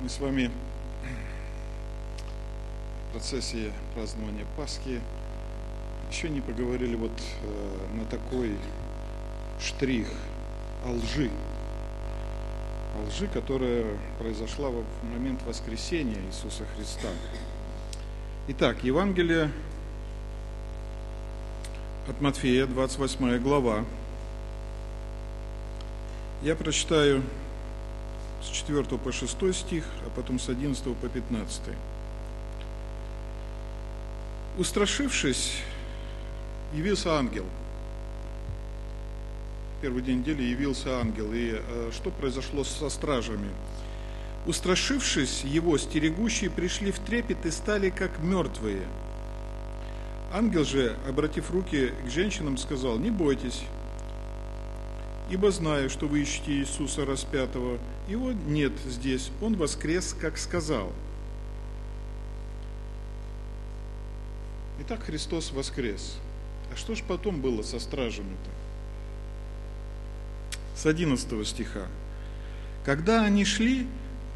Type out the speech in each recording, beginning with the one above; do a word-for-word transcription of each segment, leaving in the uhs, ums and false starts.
Мы с вами в процессе празднования Пасхи еще не поговорили вот э, на такой штрих о лжи. О лжи, которая произошла в момент воскресения Иисуса Христа. Итак, Евангелие от Матфея, двадцать восьмая глава. Я прочитаю с четвёртого по шестой стих, а потом с одиннадцатого по пятнадцатый. Устрашившись, явился ангел. В первый день недели явился ангел. И э, что произошло со стражами? Устрашившись его, стерегущие пришли в трепет и стали как мертвые. Ангел же, обратив руки к женщинам, сказал: «Не бойтесь, ибо знаю, что вы ищете Иисуса распятого. Его нет здесь, Он воскрес, как сказал». Итак, Христос воскрес. А что же потом было со стражами-то? С одиннадцатого стиха. Когда они шли,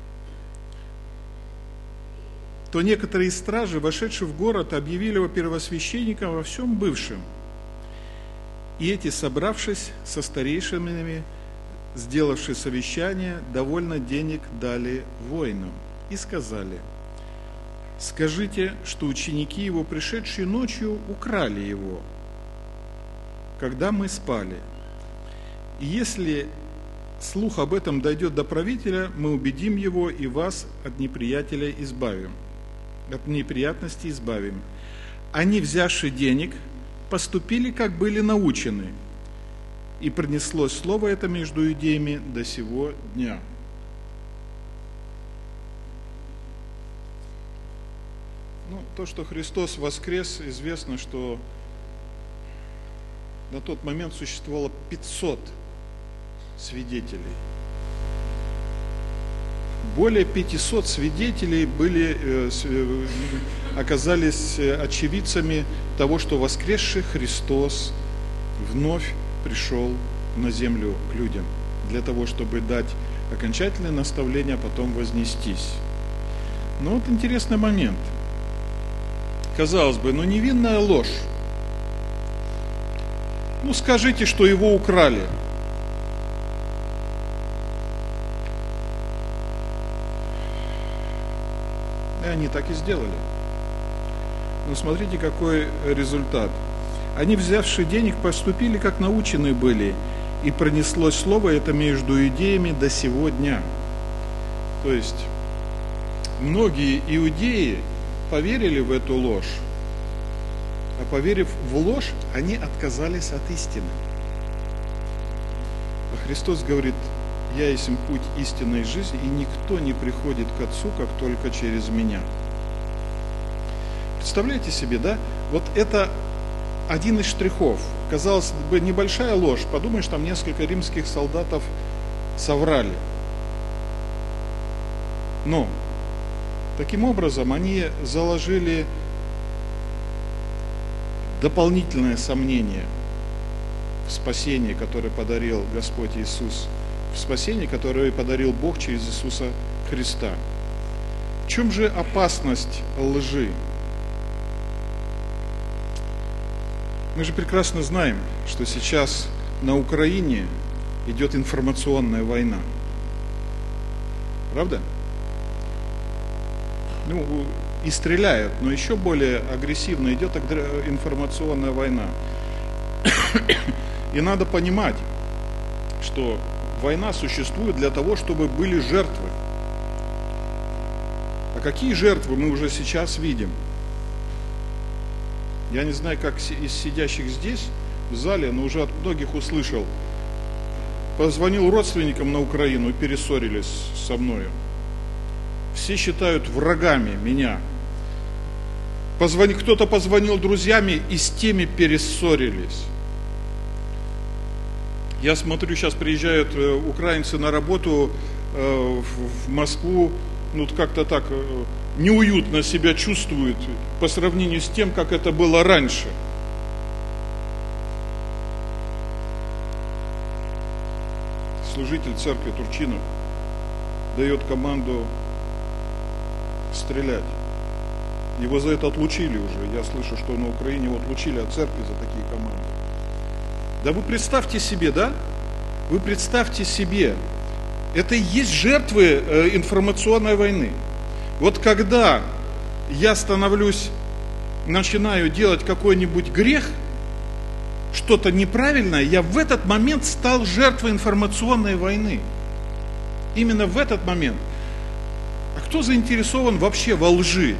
то некоторые стражи, вошедшие в город, объявили его первосвященником во всем бывшем. И эти, собравшись со старейшинами, сделавшие совещание, довольно денег дали воинам и сказали: «Скажите, что ученики его, пришедшие ночью, украли его, когда мы спали. И если слух об этом дойдет до правителя, мы убедим его и вас от неприятеля избавим, от неприятностей избавим». Они, взявши денег, поступили, как были научены, и пронеслось слово это между иудеями до сего дня. Ну, то, что Христос воскрес, известно, что на тот момент существовало пятьсот свидетелей. Более пятисот свидетелей были, э, оказались очевидцами того, что воскресший Христос вновь пришел на землю к людям, для того, чтобы дать окончательное наставление, а потом вознестись. Но вот интересный момент. Казалось бы, ну невинная ложь. Ну скажите, что его украли. И они так и сделали. Но смотрите, какой результат. Они, взявши денег, поступили, как научены были, и пронеслось слово это между иудеями до сего дня. То есть, многие иудеи поверили в эту ложь, а поверив в ложь, они отказались от истины. А Христос говорит: «Я есть путь истинной жизни, и никто не приходит к Отцу, как только через Меня». Представляете себе, да? Вот это один из штрихов. Казалось бы, небольшая ложь. Подумаешь, там несколько римских солдатов соврали. Но таким образом они заложили дополнительное сомнение в спасении, которое подарил Господь Иисус, в спасении, которое подарил Бог через Иисуса Христа. В чем же опасность лжи? Мы же прекрасно знаем, что сейчас на Украине идет информационная война. Правда? Ну, и стреляют, но еще более агрессивно идет информационная война. И надо понимать, что война существует для того, чтобы были жертвы. А какие жертвы мы уже сейчас видим? Я не знаю, как из сидящих здесь, в зале, но уже от многих услышал. Позвонил родственникам на Украину и перессорились со мною. Все считают врагами меня. Позвони, кто-то позвонил друзьями и с теми перессорились. Я смотрю, сейчас приезжают украинцы на работу в Москву, ну как-то так неуютно себя чувствуют по сравнению с тем, как это было раньше. Служитель церкви Турчинов дает команду стрелять. Его за это отлучили уже. Я слышу, что на Украине его отлучили от церкви за такие команды. Да вы представьте себе, да? Вы представьте себе, это и есть жертвы э, информационной войны. Вот когда я становлюсь, начинаю делать какой-нибудь грех, что-то неправильное, я в этот момент стал жертвой информационной войны. Именно в этот момент. А кто заинтересован вообще во лжи?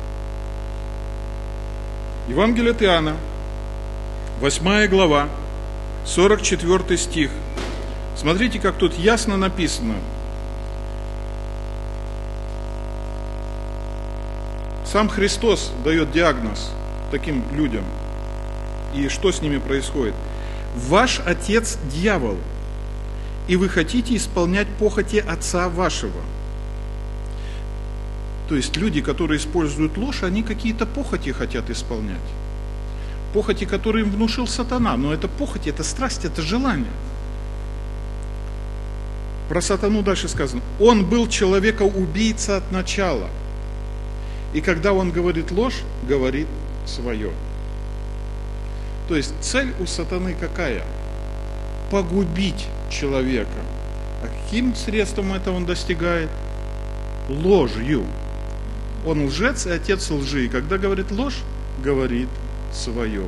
Евангелие от Иоанна, восьмая глава, сорок четвёртый стих. Смотрите, как тут ясно написано. Сам Христос дает диагноз таким людям. И что с ними происходит? Ваш отец дьявол, и вы хотите исполнять похоти отца вашего. То есть люди, которые используют ложь, они какие-то похоти хотят исполнять. Похоти, которые им внушил сатана. Но это похоти, это страсть, это желание. Про сатану дальше сказано. Он был человека-убийца от начала. И когда он говорит ложь, говорит свое. То есть цель у сатаны какая? Погубить человека. А каким средством это он достигает? Ложью. Он лжец и отец лжи. И когда говорит ложь, говорит свое.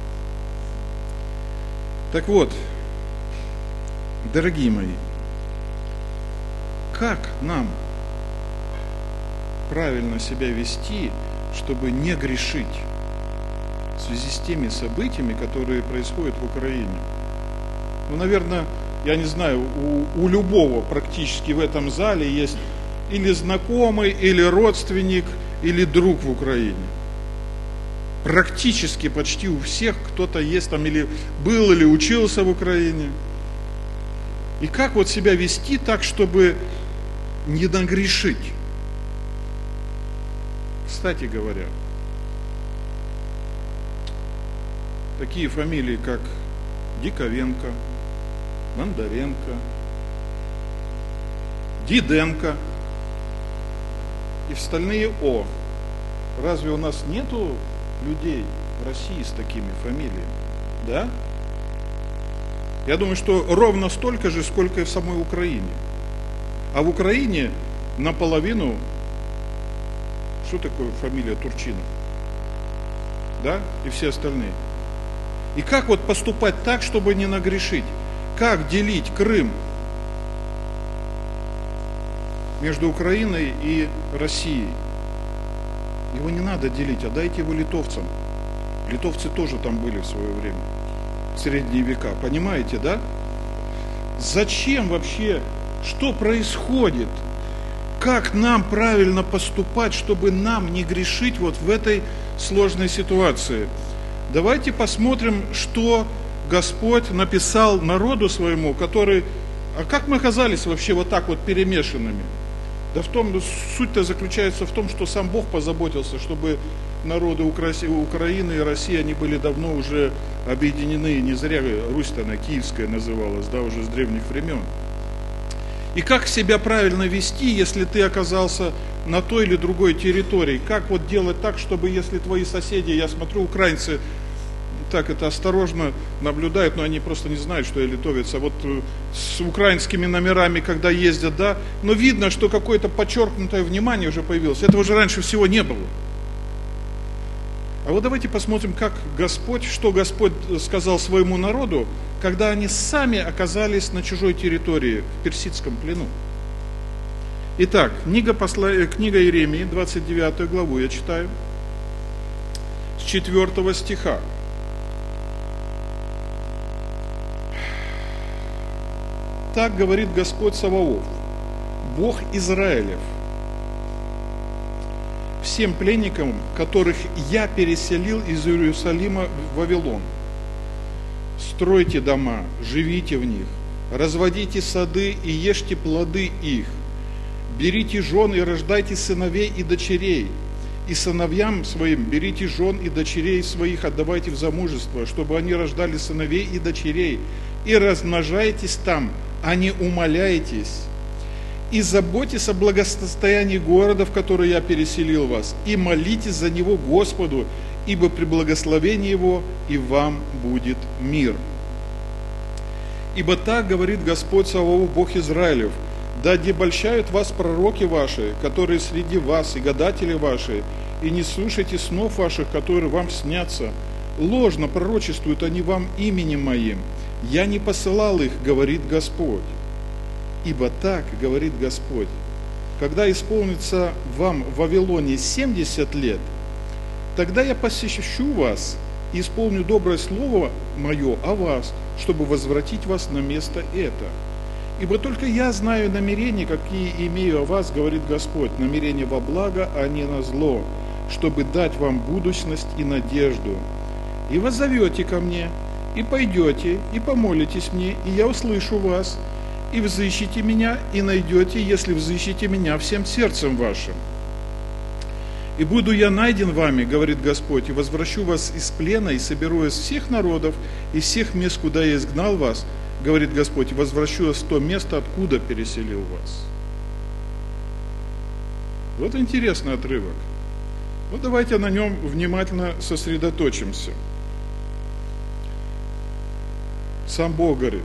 Так вот, дорогие мои, как нам правильно себя вести, чтобы не грешить в связи с теми событиями, которые происходят в Украине? Ну, наверное, я не знаю, у, у любого практически в этом зале есть или знакомый, или родственник, или друг в Украине. Практически почти у всех кто-то есть там, или был, или учился в Украине. И как вот себя вести так, чтобы не нагрешить? Кстати говоря, такие фамилии, как Диковенко, Бондаренко, Диденко и остальные О. Разве у нас нету людей в России с такими фамилиями? Да? Я думаю, что ровно столько же, сколько и в самой Украине. А в Украине наполовину, что такое фамилия Турчинов? Да? И все остальные. И как вот поступать так, чтобы не нагрешить? Как делить Крым между Украиной и Россией? Его не надо делить, отдайте его литовцам. Литовцы тоже там были в свое время, в средние века. Понимаете, да? Зачем вообще, что происходит? Как нам правильно поступать, чтобы нам не грешить вот в этой сложной ситуации? Давайте посмотрим, что Господь написал народу своему, который... А как мы оказались вообще вот так вот перемешанными? Да в том, суть-то заключается в том, что сам Бог позаботился, чтобы народы Украины и России, они были давно уже объединены, не зря Русь-то она киевская называлась, да, уже с древних времен. И как себя правильно вести, если ты оказался на той или другой территории? Как вот делать так, чтобы если твои соседи, я смотрю, украинцы так это осторожно наблюдают, но они просто не знают, что я литовец. А вот с украинскими номерами, когда ездят, да, но видно, что какое-то подчеркнутое внимание уже появилось. Этого уже раньше всего не было. А вот давайте посмотрим, как Господь, что Господь сказал своему народу, когда они сами оказались на чужой территории, в персидском плену. Итак, книга, посла... книга Иеремии, двадцать девятую главу я читаю, с четвёртого стиха. Так говорит Господь Саваоф, Бог Израилев, всем пленникам, которых я переселил из Иерусалима в Вавилон. Стройте дома, живите в них, разводите сады и ешьте плоды их, берите жен и рождайте сыновей и дочерей, и сыновьям своим берите жен и дочерей своих отдавайте в замужество, чтобы они рождали сыновей и дочерей, и размножайтесь там, а не умаляйтесь, и заботьтесь о благосостоянии города, в который я переселил вас, и молитесь за него Господу, ибо при благословении его и вам будет мир. Ибо так говорит Господь Саваоф, Бог Израилев: да обольщают вас пророки ваши, которые среди вас, и гадатели ваши, и не слушайте снов ваших, которые вам снятся. Ложно пророчествуют они вам именем моим. Я не посылал их, говорит Господь. Ибо так говорит Господь: когда исполнится вам в Вавилоне семьдесят лет, тогда я посещу вас и исполню доброе слово мое о вас, чтобы возвратить вас на место это. Ибо только я знаю намерения, какие имею о вас, говорит Господь, намерения во благо, а не на зло, чтобы дать вам будущность и надежду. И воззовете ко мне, и пойдете, и помолитесь мне, и я услышу вас, и взыщите меня, и найдете, если взыщите меня всем сердцем вашим. И буду я найден вами, говорит Господь, и возвращу вас из плена, и соберу из всех народов, из всех мест, куда я изгнал вас, говорит Господь, и возвращу вас в то место, откуда переселил вас. Вот интересный отрывок. Вот давайте на нем внимательно сосредоточимся. Сам Бог говорит: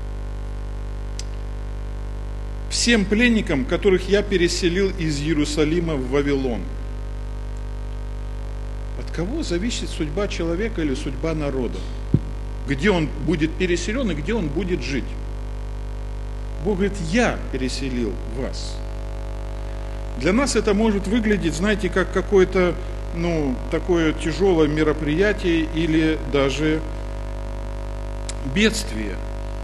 всем пленникам, которых я переселил из Иерусалима в Вавилон. От кого зависит судьба человека или судьба народа? Где он будет переселен и где он будет жить? Бог говорит: я переселил вас. Для нас это может выглядеть, знаете, как какое-то, ну, такое тяжелое мероприятие или даже бедствие.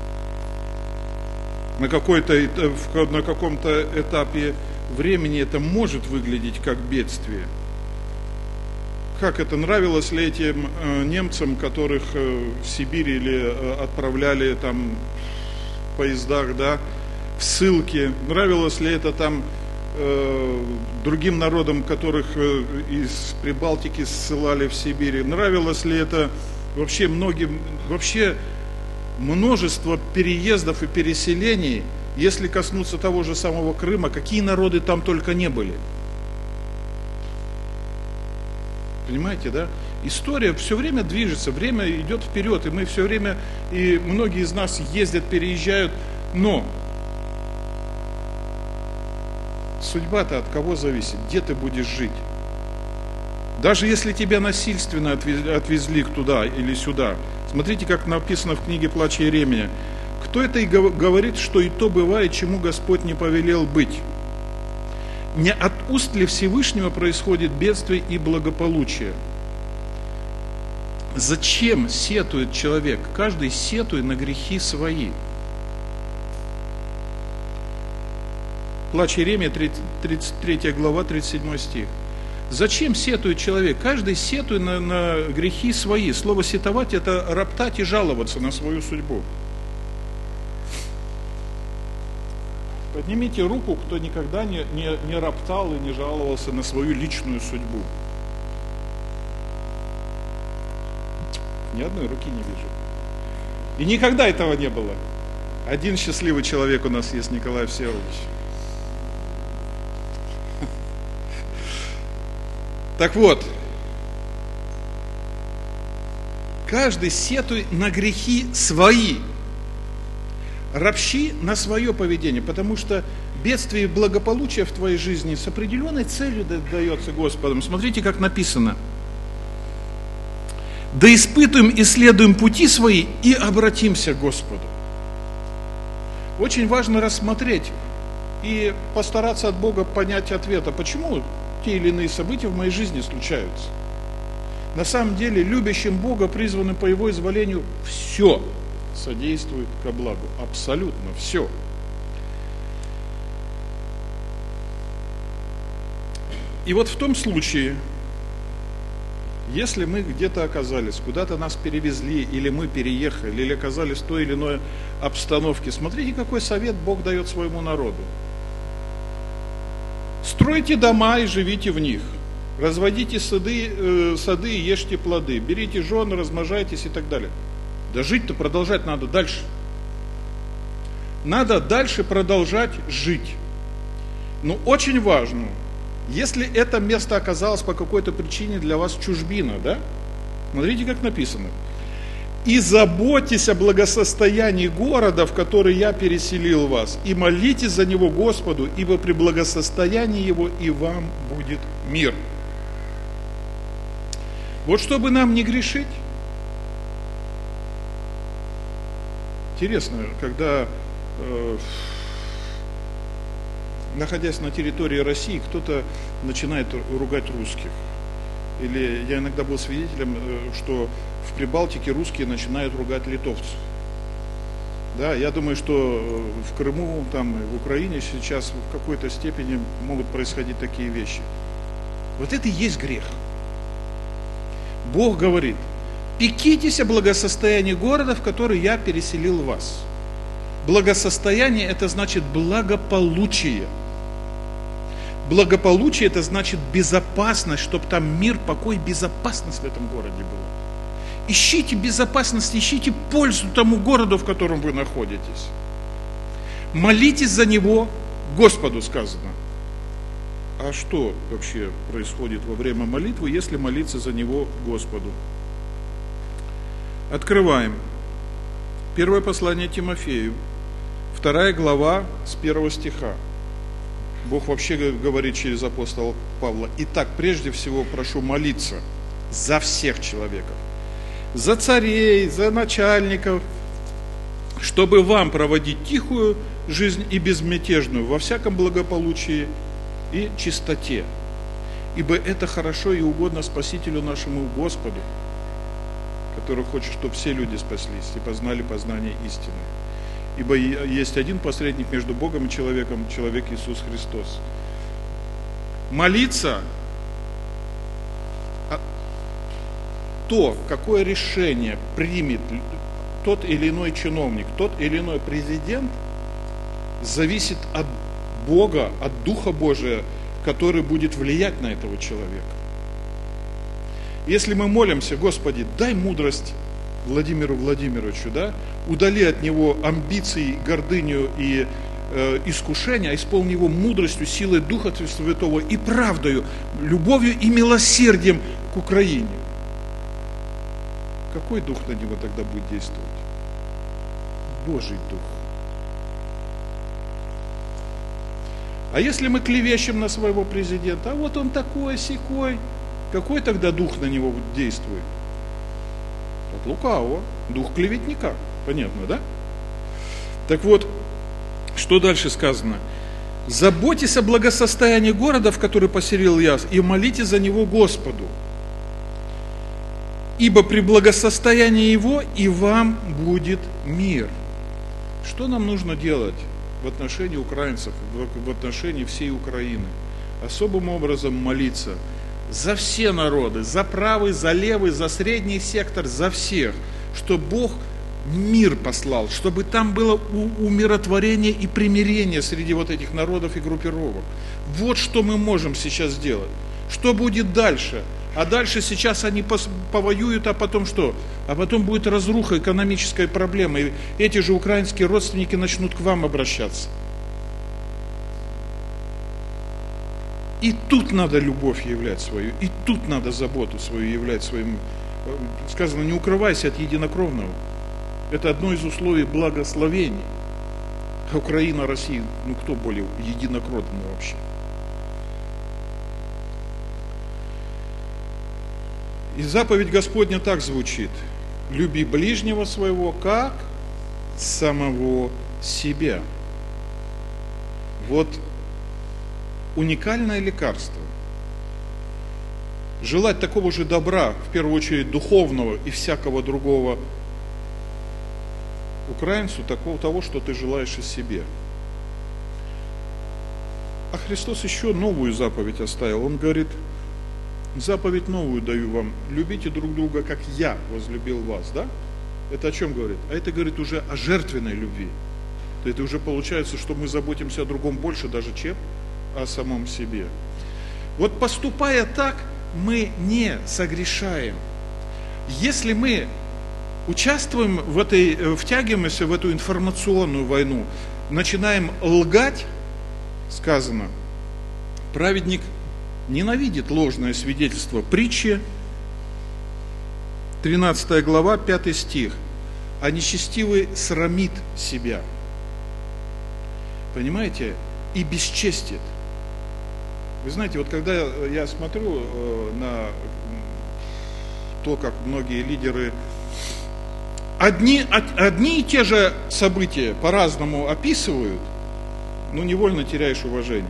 На, какой-то, на каком-то этапе времени это может выглядеть как бедствие. Как это, нравилось ли этим э, немцам, которых э, в Сибирь или э, отправляли там в поездах, да, в ссылки? Нравилось ли это там э, другим народам, которых э, из Прибалтики ссылали в Сибирь? Нравилось ли это вообще многим, вообще множество переездов и переселений, если коснуться того же самого Крыма, какие народы там только не были? Понимаете, да? История все время движется, время идет вперед, и мы все время, и многие из нас ездят, переезжают, но судьба-то от кого зависит? Где ты будешь жить? Даже если тебя насильственно отвезли туда или сюда, смотрите, как написано в книге «Плач Иеремия». Кто это и говорит, что и то бывает, чему Господь не повелел быть? Не от уст ли Всевышнего происходит бедствие и благополучие? Зачем сетует человек? Каждый сетует на грехи свои. Плач Иеремия, тридцать третья глава, тридцать седьмой стих. Зачем сетует человек? Каждый сетует на, на грехи свои. Слово сетовать – это роптать и жаловаться на свою судьбу. Поднимите руку, кто никогда не, не, не роптал и не жаловался на свою личную судьбу. Ни одной руки не вижу. И никогда этого не было. Один счастливый человек у нас есть, Николай Всеволодович. Так вот, каждый сетует на грехи свои. Ропщи на свое поведение, потому что бедствие и благополучие в твоей жизни с определенной целью дается Господом. Смотрите, как написано. Да испытуем, исследуем пути свои и обратимся к Господу. Очень важно рассмотреть и постараться от Бога понять ответ, а почему те или иные события в моей жизни случаются. На самом деле, любящим Бога, призванным по Его изволению, все содействует ко благу. Абсолютно все. И вот в том случае, если мы где-то оказались, куда-то нас перевезли, или мы переехали, или оказались в той или иной обстановке, смотрите, какой совет Бог дает своему народу. Стройте дома и живите в них. Разводите сады, э, сады и ешьте плоды. Берите жен, размножайтесь и так далее. Да жить-то продолжать надо дальше. Надо дальше продолжать жить. Но очень важно, если это место оказалось по какой-то причине для вас чужбина, да? Смотрите, как написано. И заботьтесь о благосостоянии города, в который я переселил вас, и молитесь за него Господу, ибо при благосостоянии его и вам будет мир. Вот чтобы нам не грешить. Интересно, когда, э, находясь на территории России, кто-то начинает ругать русских. Или я иногда был свидетелем, что в Прибалтике русские начинают ругать литовцев. Да, я думаю, что в Крыму, там, в Украине сейчас в какой-то степени могут происходить такие вещи. Вот это и есть грех. Бог говорит: пекитесь о благосостоянии города, в который я переселил вас. Благосостояние – это значит благополучие. Благополучие – это значит безопасность, чтобы там мир, покой, безопасность в этом городе была. Ищите безопасность, ищите пользу тому городу, в котором вы находитесь. Молитесь за него Господу, сказано. А что вообще происходит во время молитвы, если молиться за него Господу? Открываем. Первое послание Тимофею, вторая глава с первого стиха. Бог вообще говорит через апостола Павла: «Итак, прежде всего прошу молиться за всех человеков, за царей, за начальников, чтобы вам проводить тихую жизнь и безмятежную во всяком благополучии и чистоте, ибо это хорошо и угодно Спасителю нашему Господу, который хочет, чтобы все люди спаслись и познали познание истины. Ибо есть один посредник между Богом и человеком, человек Иисус Христос». Молиться, то, какое решение примет тот или иной чиновник, тот или иной президент, зависит от Бога, от Духа Божия, который будет влиять на этого человека. Если мы молимся: Господи, дай мудрость Владимиру Владимировичу, да, удали от него амбиции, гордыню и э, искушения, а исполни его мудростью, силой Духа Святого и правдою, любовью и милосердием к Украине. Какой Дух на него тогда будет действовать? Божий Дух. А если мы клевещем на своего президента: а вот он такой, сякой, какой тогда Дух на него действует? От лукавого, дух клеветника. Понятно, да? Так вот, что дальше сказано? Заботьтесь о благосостоянии города, в который поселил я, и молитесь за него Господу. Ибо при благосостоянии его и вам будет мир. Что нам нужно делать в отношении украинцев, в отношении всей Украины? Особым образом молиться за все народы, за правый, за левый, за средний сектор, за всех, чтобы Бог мир послал, чтобы там было умиротворение и примирение среди вот этих народов и группировок. Вот что мы можем сейчас сделать. Что будет дальше? А дальше сейчас они повоюют, а потом что? А потом будет разруха, экономическая проблема, и эти же украинские родственники начнут к вам обращаться. И тут надо любовь являть свою, и тут надо заботу свою являть своим. Сказано: не укрывайся от единокровного. Это одно из условий благословений. А Украина, Россия, ну кто более единокровный вообще? И заповедь Господня так звучит: люби ближнего своего, как самого себя. Вот уникальное лекарство. Желать такого же добра, в первую очередь духовного и всякого другого украинцу, такого того, что ты желаешь и себе. А Христос еще новую заповедь оставил. Он говорит: заповедь новую даю вам, любите друг друга, как я возлюбил вас, да? Это о чем говорит? А это говорит уже о жертвенной любви. Это уже получается, что мы заботимся о другом больше даже, чем о самом себе. Вот поступая так, мы не согрешаем. Если мы участвуем в этой, втягиваемся в эту информационную войну, начинаем лгать, сказано, Праведник ненавидит ложное свидетельство. Притчи, тринадцатая глава, пятый стих. А нечестивый срамит себя. Понимаете? И бесчестит. Вы знаете, вот когда я смотрю на то, как многие лидеры одни, одни и те же события по-разному описывают, ну, невольно теряешь уважение.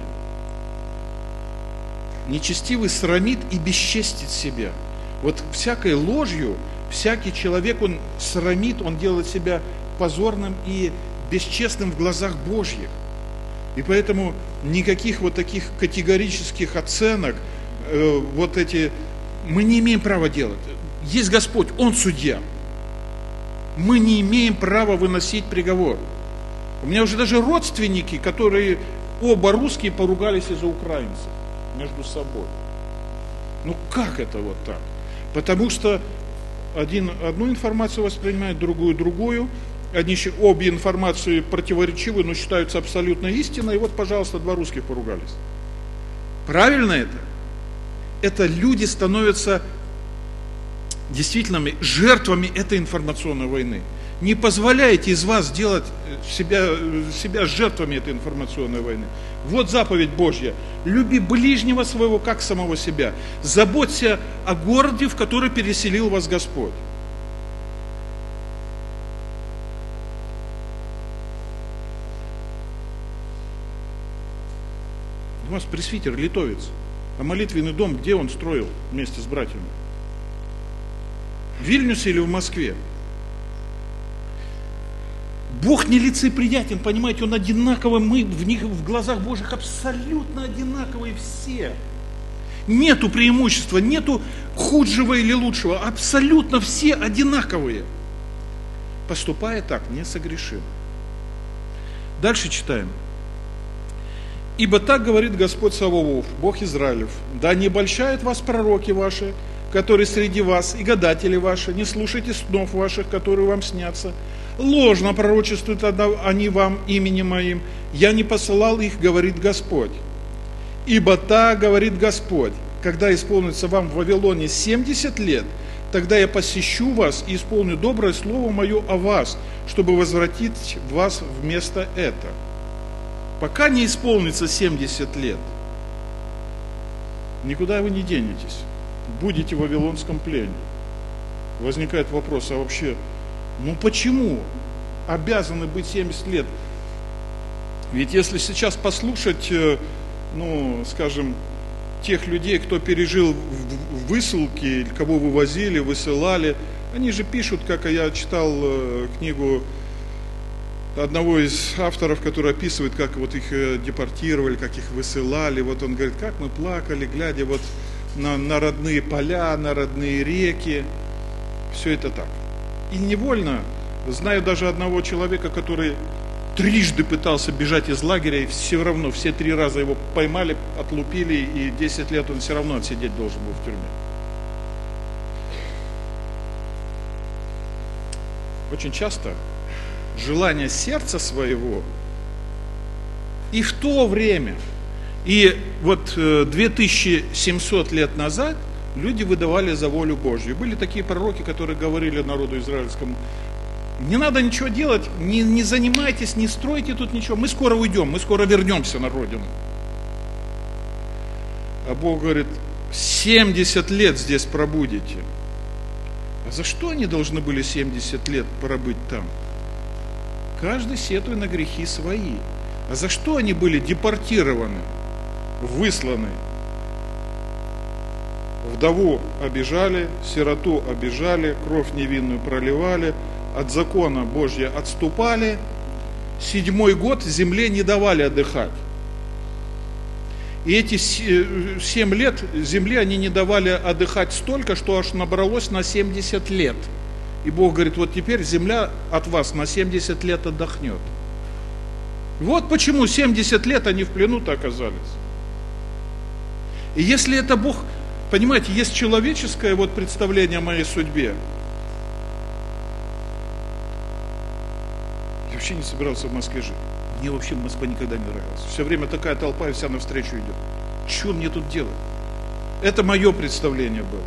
Нечестивый срамит и бесчестит себя. Вот всякой ложью, всякий человек, он срамит, он делает себя позорным и бесчестным в глазах Божьих. И поэтому никаких вот таких категорических оценок, э, вот эти, мы не имеем права делать. Есть Господь, Он судья. Мы не имеем права выносить приговор. У меня уже даже родственники, которые оба русские, поругались из-за украинцев между собой. Ну как это вот так? Потому что один одну информацию воспринимает, другую другую. Одни, обе информации противоречивы, но считаются абсолютно истиной. И вот, пожалуйста, два русских поругались. Правильно это? Это люди становятся действительно жертвами этой информационной войны. Не позволяйте из вас делать себя, себя жертвами этой информационной войны. Вот заповедь Божья. Люби ближнего своего, как самого себя. Заботься о городе, в который переселил вас Господь. У вас пресвитер, литовец. А молитвенный дом, где он строил вместе с братьями? В Вильнюсе или в Москве? Бог нелицеприятен, понимаете, Он одинаковый, мы в них, в глазах Божьих абсолютно одинаковые все. Нету преимущества, нету худшего или лучшего, абсолютно все одинаковые. Поступая так, не согрешим. Дальше читаем. Ибо так говорит Господь Саваоф, Бог Израилев, да не обольщают вас пророки ваши, которые среди вас, и гадатели ваши, не слушайте снов ваших, которые вам снятся. Ложно пророчествуют они вам именем моим, я не посылал их, говорит Господь. Ибо так говорит Господь, когда исполнится вам в Вавилоне семьдесят лет, тогда я посещу вас и исполню доброе слово мое о вас, чтобы возвратить вас вместо этого. Пока не исполнится семьдесят лет, никуда вы не денетесь. Будете в вавилонском плене. Возникает вопрос, а вообще, ну почему обязаны быть семьдесят лет? Ведь если сейчас послушать, ну, скажем, тех людей, кто пережил высылки, кого вывозили, высылали, они же пишут, как я читал книгу одного из авторов, который описывает, как вот их депортировали, как их высылали. Вот он говорит, как мы плакали, глядя вот на, на родные поля, на родные реки. Все это так. И невольно, знаю даже одного человека, который трижды пытался бежать из лагеря, и все равно, все три раза его поймали, отлупили, и десять лет он все равно отсидеть должен был в тюрьме. Очень часто желание сердца своего и в то время, и вот две тысячи семьсот лет назад люди выдавали за волю Божью. Были такие пророки, которые говорили народу израильскому, не надо ничего делать, не, не занимайтесь, не стройте тут ничего, мы скоро уйдем, мы скоро вернемся на родину. А Бог говорит, семьдесят лет здесь пробудете. А за что они должны были семьдесят лет пробыть там? Каждый сетуя на грехи свои. А за что они были депортированы, высланы? Вдову обижали, сироту обижали, кровь невинную проливали, от закона Божьего отступали. Седьмой год земле не давали отдыхать. И эти семь лет земле они не давали отдыхать столько, что аж набралось на семьдесят лет. И Бог говорит, вот теперь земля от вас на семьдесят лет отдохнет. Вот почему семьдесят лет они в плену-то оказались. И если это Бог, понимаете, есть человеческое вот представление о моей судьбе. Я вообще не собирался в Москве жить. Мне вообще Москва никогда не нравилась. Все время такая толпа, и вся навстречу идет. что мне тут делать? Это мое представление было.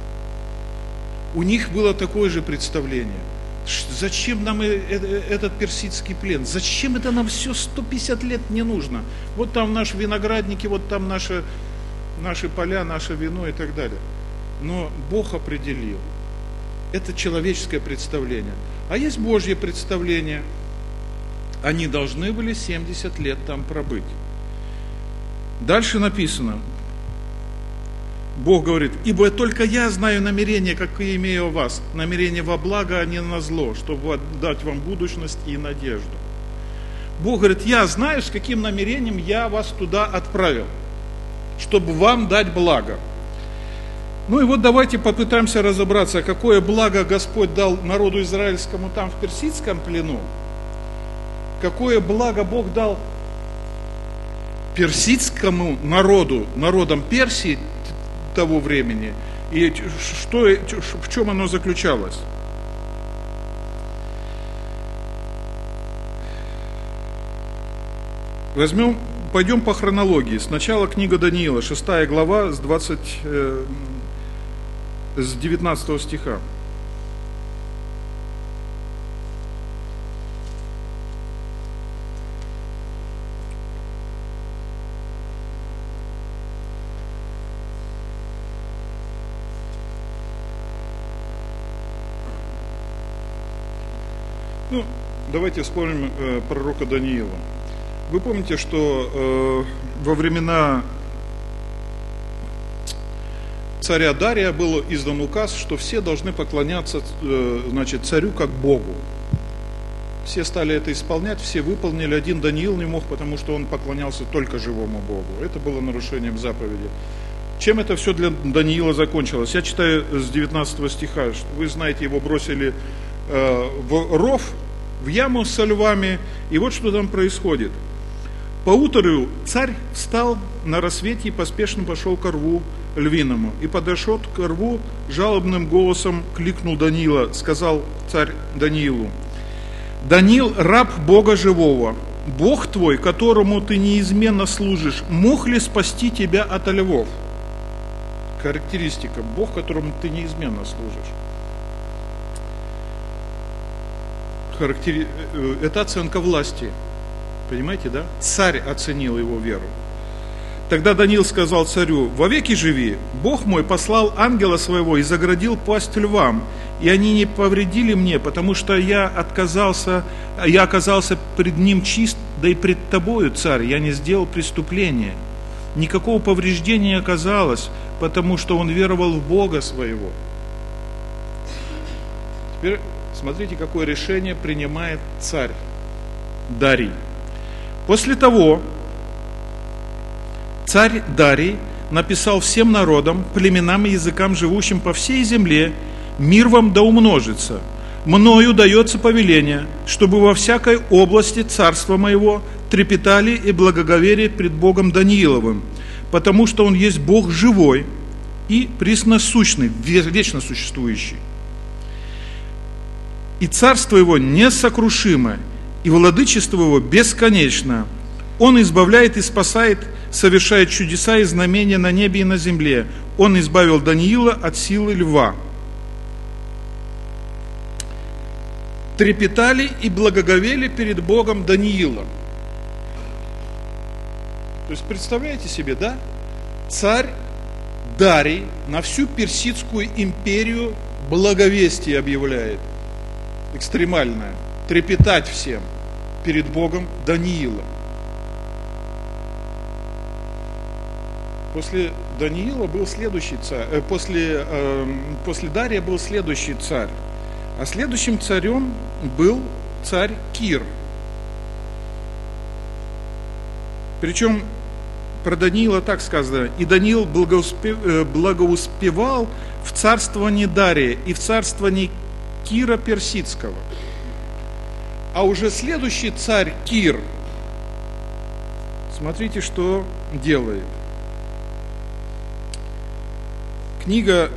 У них было такое же представление. Зачем нам этот персидский плен? Зачем это нам все сто пятьдесят лет не нужно? Вот там наши виноградники, вот там наши, наши поля, наше вино и так далее. Но Бог определил. Это человеческое представление. А есть Божье представление. Они должны были семьдесят лет там пробыть. Дальше написано. Бог говорит: ибо только я знаю намерения, какие имею о вас, намерения во благо, а не на зло, чтобы дать вам будущность и надежду. Бог говорит: я знаю, с каким намерением я вас туда отправил, чтобы вам дать благо. Ну и вот давайте попытаемся разобраться, какое благо Господь дал народу израильскому там в персидском плену, какое благо Бог дал персидскому народу, народам Персии того времени, и что, в чем оно заключалось. Возьмем, пойдем по хронологии. Сначала книга Даниила, шестая глава, с, двадцать, э, с девятнадцатого стиха. Ну, давайте вспомним э, пророка Даниила. Вы помните, что э, во времена царя Дария был издан указ, что все должны поклоняться э, значит, царю как Богу. Все стали это исполнять, все выполнили. Один Даниил не мог, потому что он поклонялся только живому Богу. Это было нарушением заповеди. Чем это все для Даниила закончилось? Я читаю с девятнадцатого стиха. Вы знаете, его бросили в ров, в яму со львами, и вот что там происходит. Поутру царь встал на рассвете и поспешно пошел к рву львиному, и подошел к рву, жалобным голосом кликнул Даниила, сказал царь Даниилу: «Даниил, раб Бога живого, Бог твой, которому ты неизменно служишь, мог ли спасти тебя от львов?» Характеристика: Бог, которому ты неизменно служишь. Характери... Это оценка власти. Понимаете, да? Царь оценил его веру. Тогда Даниил сказал царю: «Вовеки живи, Бог мой послал ангела своего и заградил пасть львам, и они не повредили мне, потому что я отказался, я оказался пред ним чист, да и пред тобою, царь, я не сделал преступления. Никакого повреждения не оказалось, потому что он веровал в Бога своего». Теперь смотрите, какое решение принимает царь Дарий. После того царь Дарий написал всем народам, племенам и языкам, живущим по всей земле: «Мир вам да умножится. Мною дается повеление, чтобы во всякой области царства моего трепетали и благоговели пред Богом Данииловым, потому что Он есть Бог живой и пресносущный, вечно существующий. И царство его несокрушимо, и владычество его бесконечно. Он избавляет и спасает, совершает чудеса и знамения на небе и на земле. Он избавил Даниила от силы льва». Трепетали и благоговели перед Богом Даниила. То есть, представляете себе, да? Царь Дарий на всю Персидскую империю благовестие объявляет. Экстремальное. Трепетать всем перед Богом Даниила. После Даниила был следующий царь, э, после, э, после Дария был следующий царь. А следующим царем был царь Кир. Причем про Даниила так сказано: «И Даниил благоуспев, благоуспевал в царствовании Дария и в царствовании Кира Персидского». А уже следующий царь Кир, смотрите, что делает. Книга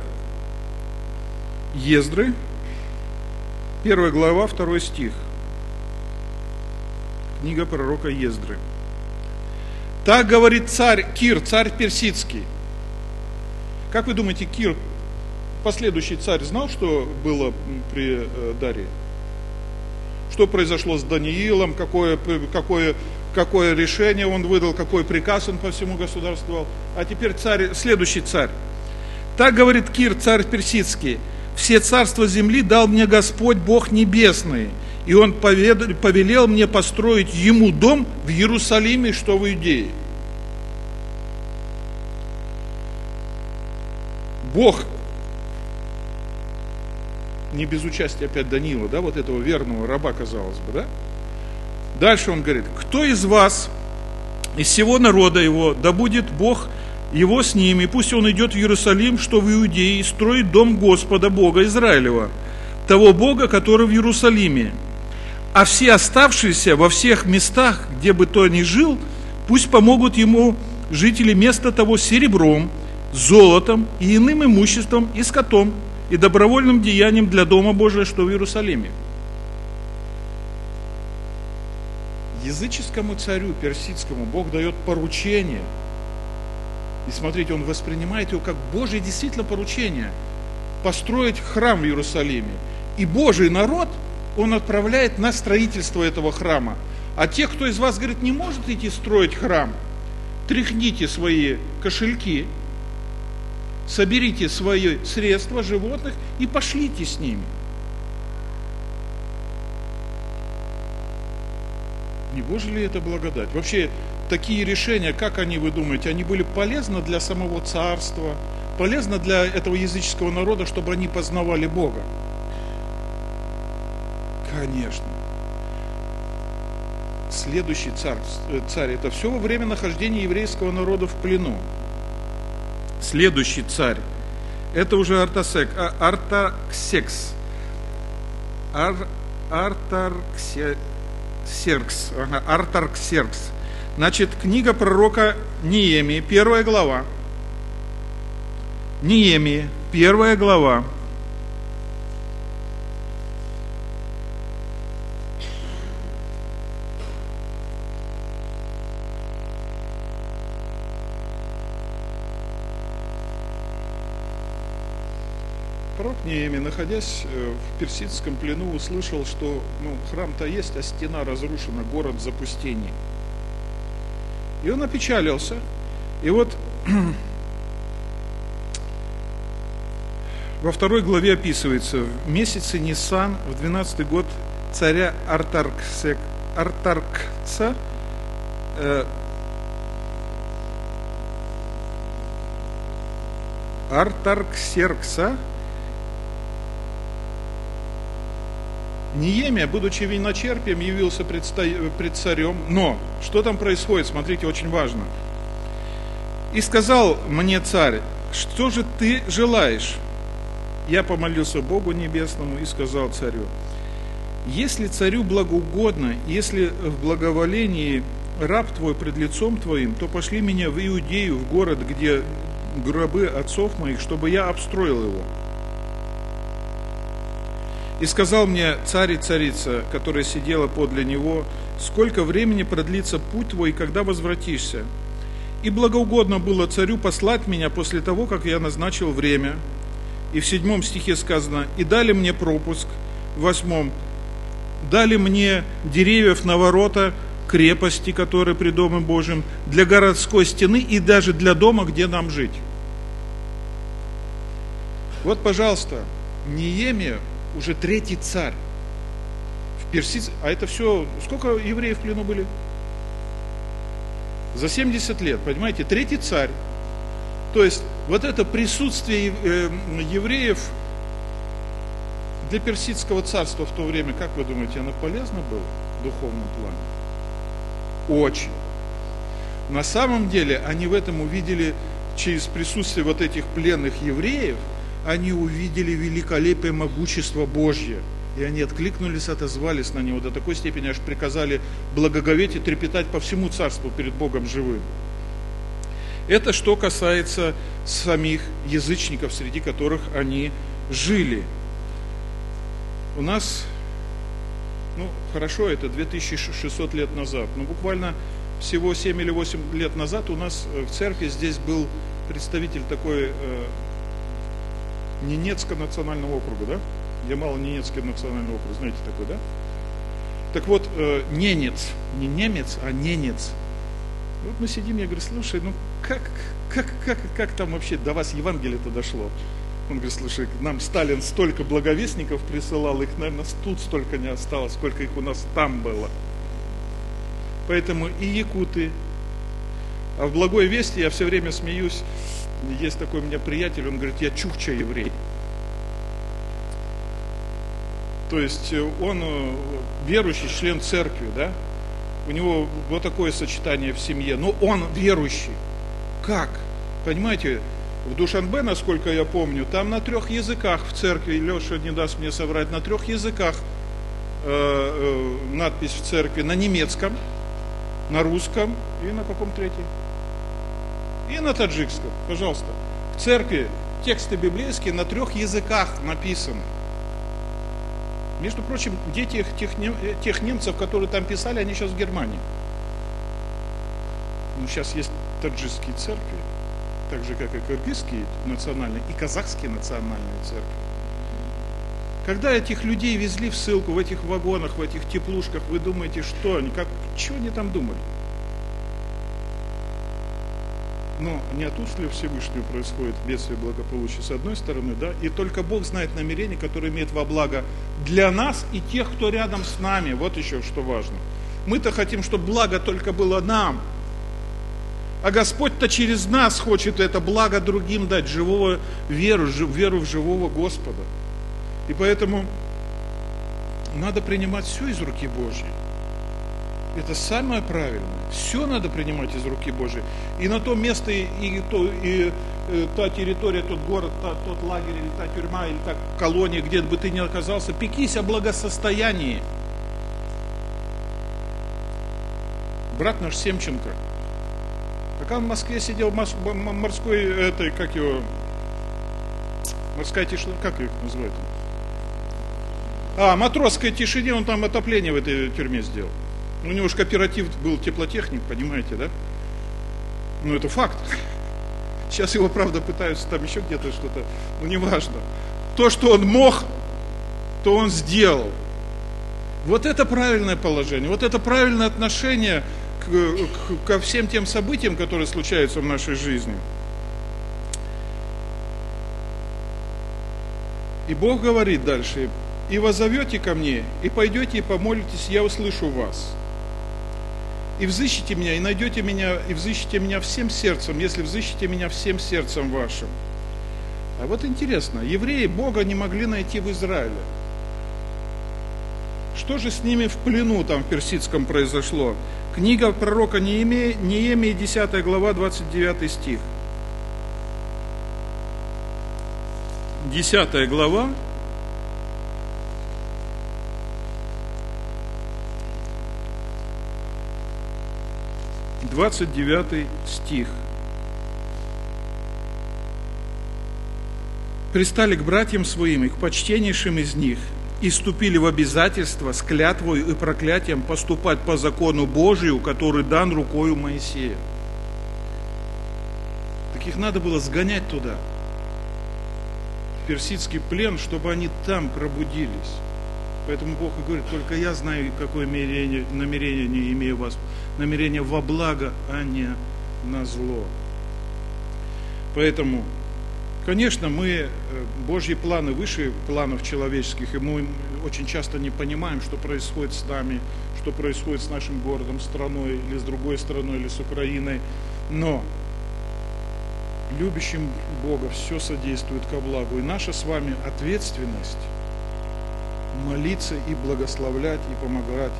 Ездры, первая глава, второй стих. Книга пророка Ездры. Так говорит царь Кир, царь персидский. Как вы думаете, Кир, последующий царь, знал, что было при Дарии? Что произошло с Даниилом, какое, какое, какое решение он выдал, какой приказ он по всему государству дал. А теперь царь, следующий царь. Так говорит Кир, царь персидский: все царства земли дал мне Господь Бог Небесный, и Он поведал, повелел мне построить Ему дом в Иерусалиме, что в Иудее. Бог, не без участия опять Даниила, да, вот этого верного раба, казалось бы, да? Дальше он говорит: кто из вас, из всего народа его, да будет Бог его с ними, пусть он идет в Иерусалим, что в Иудее, и строит дом Господа, Бога Израилева, того Бога, который в Иерусалиме. А все оставшиеся во всех местах, где бы то ни жил, пусть помогут ему жители места того серебром, золотом и иным имуществом, и скотом, и добровольным деянием для Дома Божия, что в Иерусалиме. Языческому царю персидскому Бог дает поручение. И смотрите, он воспринимает его как Божье действительно поручение построить храм в Иерусалиме. И Божий народ он отправляет на строительство этого храма. А те, кто из вас, говорит, не может идти строить храм, тряхните свои кошельки, соберите свои средства животных и пошлите с ними. Не Божья ли это благодать? Вообще, такие решения, как они, вы думаете, они были полезны для самого царства, полезны для этого языческого народа, чтобы они познавали Бога? Конечно. Следующий царь, царь, это все во время нахождения еврейского народа в плену. Следующий царь, это уже Артасек, а, Артаксекс. Ар, Артарксекс. Серкс, ага, Артарксеркс. Значит, книга пророка Неемии, первая глава. Неемии, первая глава. Пророк Неемия, находясь в персидском плену, услышал, что ну, храм-то есть, а стена разрушена, город в запустении. И он опечалился. И вот во второй главе описывается: в месяце Нисан, в двенадцатый год царя Артарксе, Артаркса, э, Артарксеркса, Неемия, будучи виночерпием, явился пред, пред царем. Но что там происходит, смотрите, очень важно. И сказал мне царь: что же ты желаешь? Я помолился Богу Небесному и сказал царю: если царю благоугодно, если в благоволении раб твой пред лицом твоим, то пошли меня в Иудею, в город, где гробы отцов моих, чтобы я обстроил его. И сказал мне царь и царица, которая сидела подле него: сколько времени продлится путь твой, и когда возвратишься? И благоугодно было царю послать меня после того, как я назначил время. И в седьмом стихе сказано: и дали мне пропуск, в восьмом, дали мне деревьев на ворота крепости, которые при Доме Божьем, для городской стены и даже для дома, где нам жить. Вот, пожалуйста, Неемия уже третий царь в Персии, а это все, сколько евреев в плену были? За семьдесят лет, понимаете, третий царь. То есть вот это присутствие евреев для персидского царства в то время, как вы думаете, оно полезно было в духовном плане? Очень. На самом деле они в этом увидели, через присутствие вот этих пленных евреев, они увидели великолепие, могущество Божье. И они откликнулись, отозвались на него. До такой степени аж приказали благоговеть и трепетать по всему царству перед Богом живым. Это что касается самих язычников, среди которых они жили. У нас, ну, хорошо, это две тысячи шестьсот лет назад, но буквально всего семь или восемь лет назад у нас в церкви здесь был представитель такой э, Ненецкого национального округа, да? Ямало-Ненецкий национальный округ, знаете такой, да? Так вот, э, ненец, не немец, а ненец. Вот мы сидим, я говорю, слушай, ну как, как, как, как там вообще до вас Евангелие-то дошло? Он говорит, слушай, нам Сталин столько благовестников присылал, их, наверное, тут столько не осталось, сколько их у нас там было. Поэтому и якуты. А в Благой Вести я все время смеюсь, есть такой у меня приятель, он говорит, я чукча еврей. То есть он верующий, член церкви, да? У него вот такое сочетание в семье, но он верующий. Как? Понимаете, в Душанбе, насколько я помню, там на трех языках в церкви, Леша не даст мне соврать, на трех языках э, э, надпись в церкви, на немецком, на русском и на каком третьем? И на таджикском, пожалуйста. В церкви тексты библейские на трех языках написаны. Между прочим, дети тех, тех немцев, которые там писали, они сейчас в Германии. Ну, сейчас есть таджикские церкви, так же, как и кыргызские национальные, и казахские национальные церкви. Когда этих людей везли в ссылку, в этих вагонах, в этих теплушках, вы думаете, что они, как, чего они там думали? Но не отсутствие Всевышнего происходит бедствие благополучия с одной стороны, да, и только Бог знает намерения, которые имеют во благо для нас и тех, кто рядом с нами. Вот еще что важно. Мы-то хотим, чтобы благо только было нам, а Господь-то через нас хочет это благо другим дать, живого веру, веру в живого Господа. И поэтому надо принимать все из руки Божьей. Это самое правильное. Все надо принимать из руки Божьей. И на то место, и, и, то, и, и та территория, тот город, та, тот лагерь, или та тюрьма, или та колония, где бы ты ни оказался, пекись о благосостоянии. Брат наш Семченко, пока он в Москве сидел в морской, этой, как его, морская тишина, как их называют? А, матросской тишине, он там отопление в этой тюрьме сделал. У него же кооператив был теплотехник, понимаете, да? Ну, это факт. Сейчас его, правда, пытаются там еще где-то что-то, ну, неважно. То, что он мог, то он сделал. Вот это правильное положение, вот это правильное отношение к, к, ко всем тем событиям, которые случаются в нашей жизни. И Бог говорит дальше, и воззовете ко мне, и пойдете и помолитесь, я услышу вас. И взыщите меня, и найдете меня, и взыщите меня всем сердцем, если взыщите меня всем сердцем вашим. А вот интересно, евреи Бога не могли найти в Израиле. Что же с ними в плену там в персидском произошло? Книга пророка Неемии, Неемии, десятая глава, двадцать девятый стих. десятая глава, двадцать девятый стих. «Пристали к братьям своим и к почтеннейшим из них, и вступили в обязательство с клятвою и проклятием поступать по закону Божию, который дан рукою Моисея». Таких надо было сгонять туда, в персидский плен, чтобы они там пробудились. Поэтому Бог и говорит, только я знаю, какое намерение, намерение имею у вас. Намерение во благо, а не на зло. Поэтому, конечно, мы, Божьи планы выше планов человеческих, и мы очень часто не понимаем, что происходит с нами, что происходит с нашим городом, страной, или с другой страной, или с Украиной. Но любящим Бога все содействует ко благу. И наша с вами ответственность молиться и благословлять, и помогать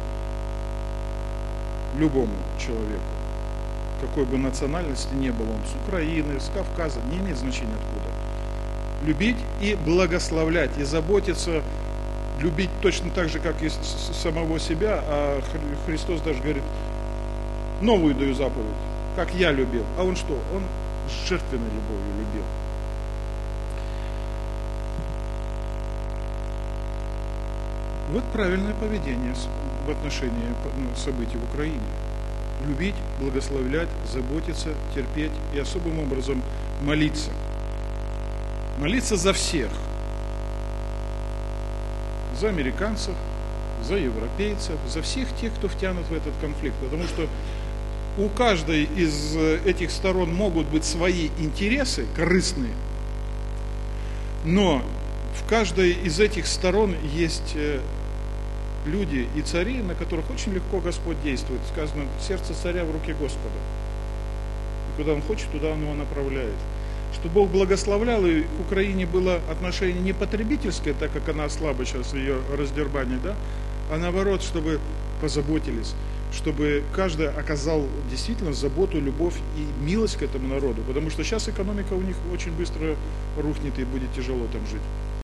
любому человеку, какой бы национальности ни был он, с Украины, с Кавказа, не имеет значения откуда. Любить и благословлять, и заботиться, любить точно так же, как и самого себя, а Христос даже говорит, новую даю заповедь, как я любил. А он что? Он с жертвенной любовью любил. Вот правильное поведение в отношении событий в Украине. любить, благословлять, заботиться, терпеть и особым образом молиться. Молиться за всех. За американцев, за европейцев, за всех тех, кто втянут в этот конфликт. Потому что у каждой из этих сторон могут быть свои интересы, корыстные, но в каждой из этих сторон есть люди и цари, на которых очень легко Господь действует. Сказано, сердце царя в руке Господа. И куда он хочет, туда он его направляет. Что Бог благословлял, и к Украине было отношение не потребительское, так как она слаба сейчас, ее раздербание, да, а наоборот, чтобы позаботились, чтобы каждый оказал действительно заботу, любовь и милость к этому народу. Потому что сейчас экономика у них очень быстро рухнет и будет тяжело там жить.